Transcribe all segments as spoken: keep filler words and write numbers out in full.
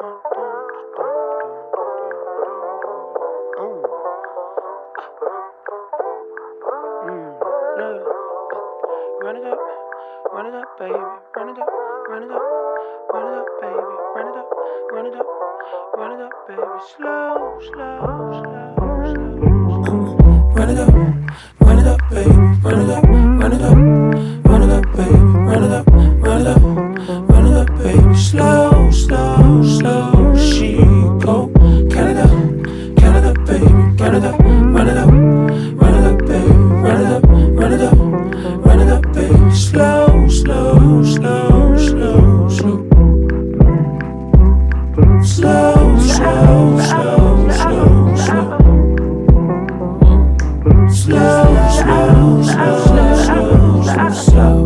Run it up, run it up, baby. Run it up, run it up, run it up, baby. Run it up, run it up, run it up, baby. Slow, slow, slow, slow. Run it up, run it up, baby. Run it up, run it up, run it up, baby. Run it up, run it up, run it up, baby. Slow, slow, slow. She go. Count it up, count it up, baby. Count it up, run it up, run it up, baby. Run it up, run it up, run it up, baby. Slow, slow, slow, slow, slow. Slow, slow, slow, slow, slow. Slow, slow, slow, slow, slow, slow.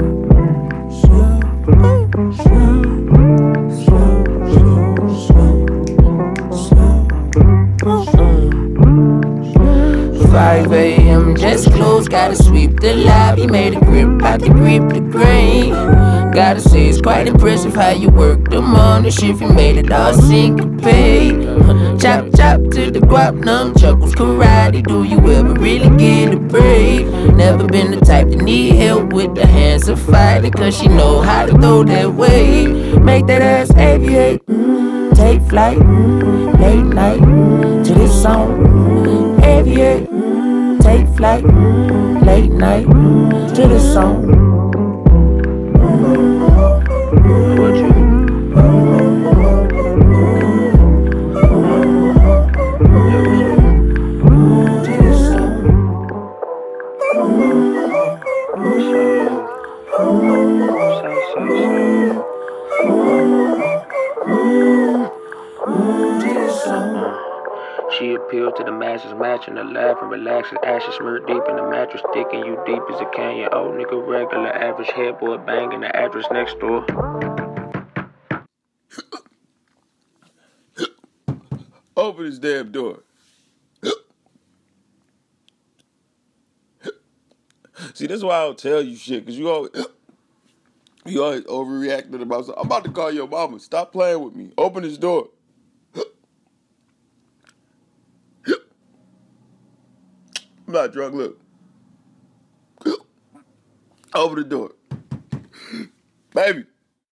five a.m. just closed, gotta sweep the lobby. Made a grip out the grip the grain. Gotta say it's quite impressive how you work them on the shift. You made it all syncopate. Chop chop to the guap, numb chuckles, karate. Do you ever really get a break? Never been the type to need help with the hands of fighting, cause she know how to throw that weight. Make that ass aviate, take flight, late night to this song. Aviate, take flight, late night to this song. What you? She appealed to the masses, matching the laugh and relaxing. Ashes smeared deep in the mattress, thick and you deep as a canyon. Old nigga regular, average headboard banging the address next door. Open this damn door. See, that's why I don't tell you shit, cause you always you always overreacting about something. I'm about to call your mama. Stop playing with me. Open this door. I'm not drunk. Look. Open the door. Baby.